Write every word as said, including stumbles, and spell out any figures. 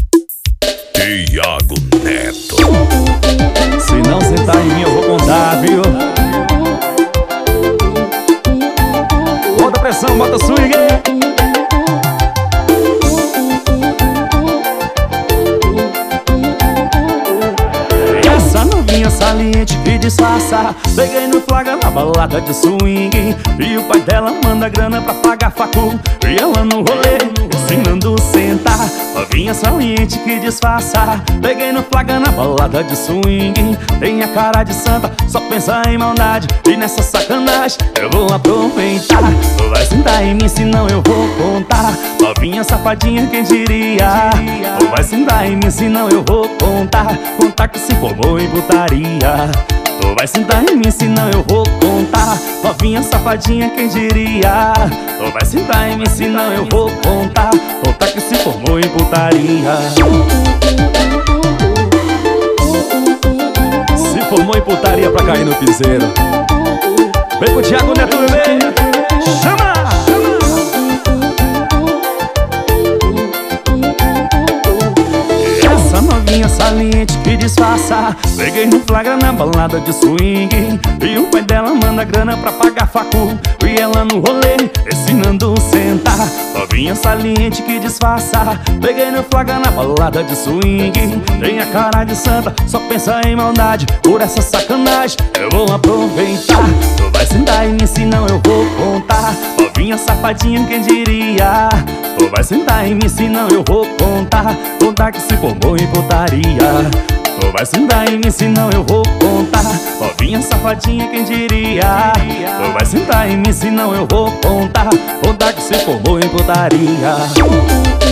Thiago Neto. Se não sentar em mim eu vou contar, viu? Bota pressão, bota swing. Essa novinha saliente que disfarça, peguei no flagra na balada de swing. E o pai dela manda grana pra pagar facu, e ela no rolê ensinando sentar. Novinha saliente que disfarça, peguei no flagra na balada de swing. Tem a cara de santa, só pensa em maldade, e nessa sacanagem eu vou aproveitar. Tu vai sentar em mim, senão eu vou contar. Novinha safadinha, quem diria? Tu vai sentar em mim, senão eu vou contar. Contar que se formou em putaria. Tu vai sentar em mim, senão eu vou contar. Novinha safadinha, quem diria? Tu vai sentar em mim, senão eu vou contar. Contar que se formou em putaria. Se formou em putaria pra cair no piseiro. Vem com o Thiago Neto, bebê. Chama! Essa novinha saliente que disfarça, peguei no flagra na balada de swing. E o pai dela manda grana pra pagar facu, e ela no rolê ensinando sentar. Novinha saliente que disfarça, peguei no flagra na balada de swing. Tem a cara de santa, só pensa em maldade, por essa sacanagem eu vou aproveitar. Tu vai sentar em mim, senão eu vou contar. Novinha safadinha, quem diria? Tu vai sentar em mim, senão eu vou contar. Contar que se formou em putaria. Tu vai sentar em mim, senão eu vou contar. Novinha safadinha, quem diria? Tu vai sentar em mim, senão eu vou contar. Contar que se formou em putaria.